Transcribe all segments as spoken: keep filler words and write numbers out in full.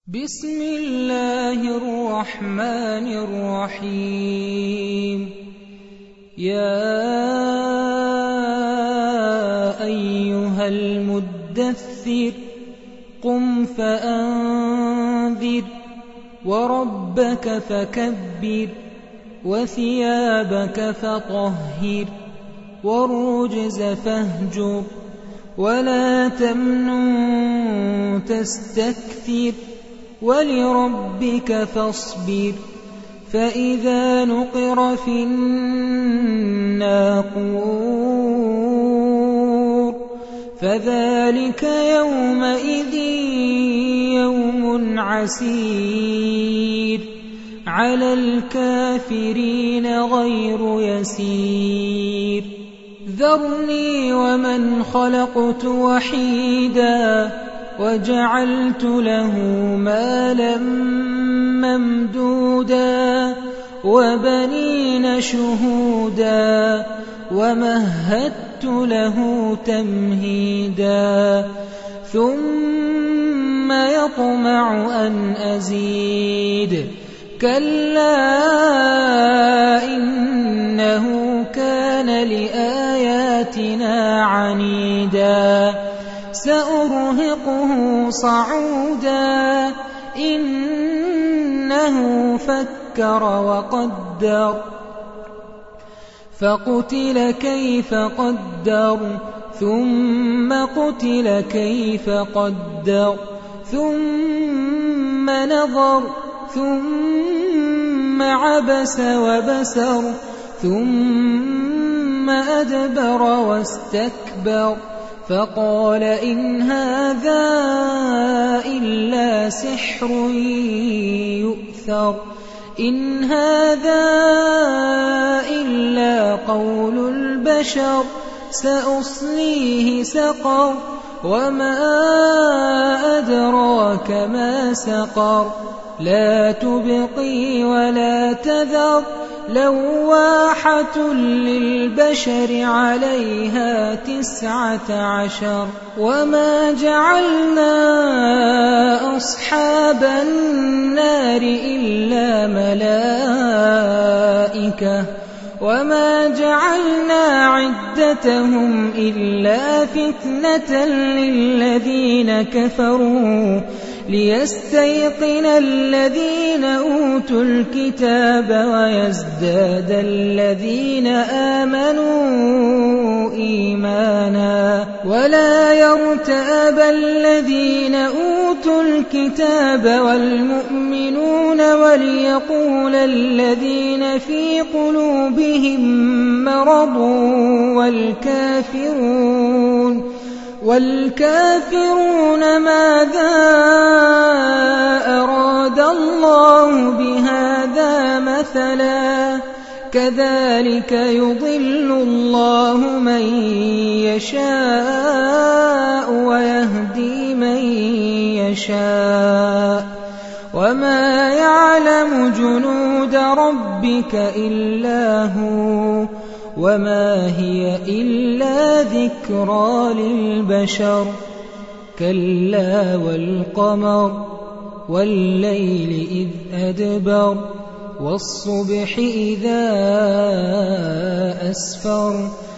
بسم الله الرحمن الرحيم. يا أيها المدثر قم فأنذر وربك فكبر وثيابك فطهر والرجز فاهجر ولا تمنن تستكثر ولربك فاصبر. فإذا نقر في الناقور فذلك يومئذ يوم عسير على الكافرين غير يسير. ذرني ومن خلقت وحيدا وجعلت له مالا ممدودا وبنين شهودا ومهدت له تمهيدا ثم يطمع أن أزيد كلا إنه كان لآياتنا عنيدا سأرهقه صعودا إنه فكر وقدر فقتل كيف قدر ثم قتل كيف قدر ثم نظر ثم عبس وبسر ثم أدبر واستكبر فقال إن هذا إلا سحر يؤثر إن هذا إلا قول البشر سأصليه سقر وما أدراك ما سقر لا تبقي ولا تذر لواحة للبشر عليها تسعة عشر. وما جعلنا أصحاب النار إلا ملائكة وما جعلنا عدتهم إلا فتنة للذين كفروا ليستيقن الذين أوتوا الكتاب ويزداد الذين آمنوا إيمانا ولا يرتاب الذين أوتوا الكتاب والمؤمنون وليقول الذين في قلوبهم مرض والكافرون والكافرون ماذا أراد الله بهذا مثلا كذلك يضل الله من يشاء ويهدي من يشاء وما يعلم جنود ربك إلا هو وما هي إلا ذكرى للبشر. كلا والقمر والليل إذ أدبر والصبح إذا أسفر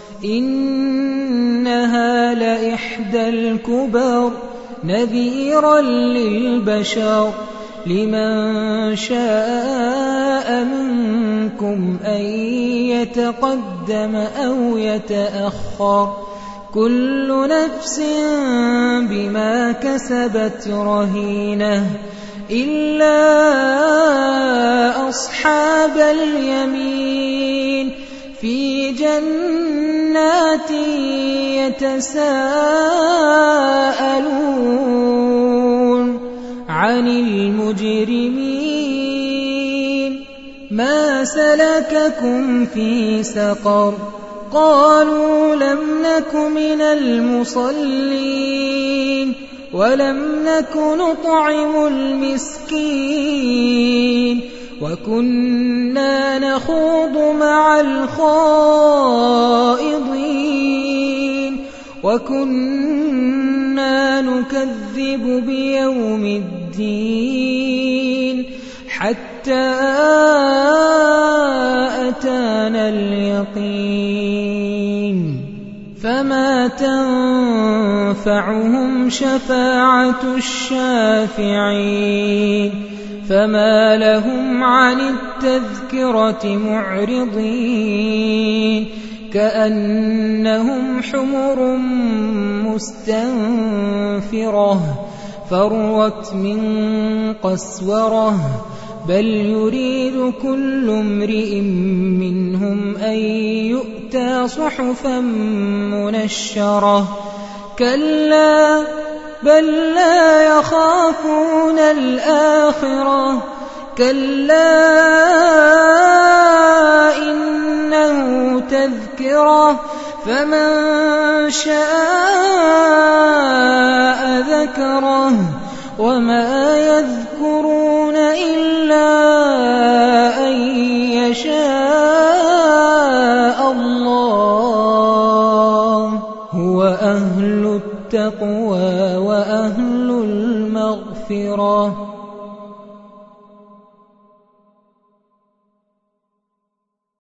إنها لإحدى الكبر نذيرا للبشر لمن شاء منكم أن يتقدم أو يتأخر كل نفس بما كسبت رهينة إلا أصحاب اليمين في جنات يتساءلون عن المجرمين ما سلككم في سقر قالوا لم نك من المصلين ولم نك نطعم المسكين وكنا نخوض مع الخائضين وكنا نكذب بيوم الدين الدين حتى أتانا اليقين فما تنفعهم شفاعة الشافعين فما لهم عن التذكرة معرضين كأنهم حمر مستنفرة فرت من قسورة بل يريد كل امرئ منهم أن يؤتى صحفا منشرة كلا بل لا يخافون الآخرة كلا إنه تذكرة فمن شاء ذكره وما يذكرون إلا أن يشاء الله هو أهل التقوى وأهل المغفرة